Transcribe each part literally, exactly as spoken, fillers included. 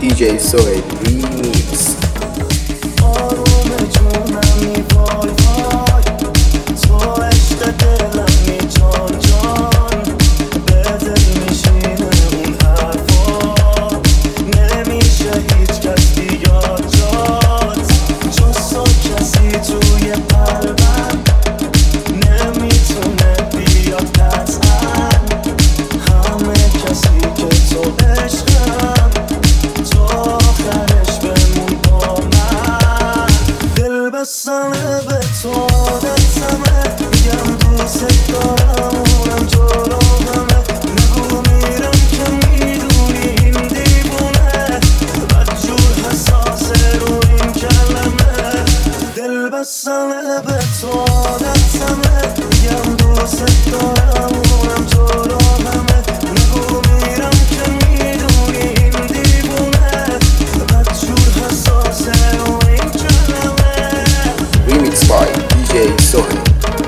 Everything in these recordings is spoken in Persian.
دی جی سوهیل ریمیکس. آروم جونمی وای وای، تو عشق دلمی جان جان، به دل میشینه اون حرفا، نمیشه هیچ کس بیاد جات جز تو، کسی توی قلبم نمیتونه بیاد قطعا، همه کسی که تو عشقم، تو آخرش بمون با من. دل بستنه به تو عادتمه، میگم دوست دارم اونم جلو همه، نگو میرم که میدونی این دیوونه، بدجور حساسه رو این کلمه. دل بستنه به تو عادتمه، میگم دوست دارم اونم جلو همه، نگو میرم که میدونی این دیوونه، بدجور حساسه رو این کلمه. ریمیکس بای دی جی سوهیل.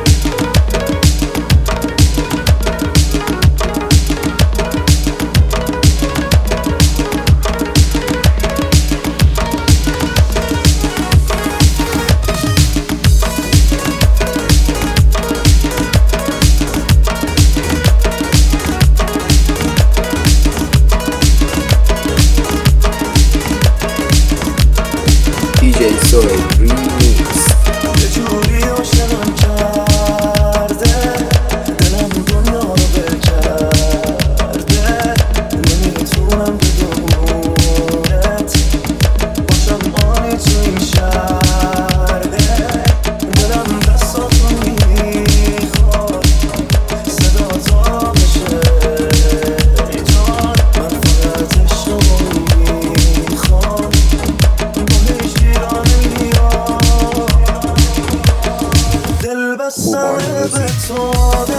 دی جی سوهیل ریمیکس. یه جوری عاشقم کرده، دلم دنیا رو ول کرده، نمیتونم بدونت باشم آنی تو این شهره. دلم دستاتو میخواد، صدا تا بشه ای جان، من فقط عشق رو میخوام، با هیچ گیرا نمیاد. دل بستنه به تو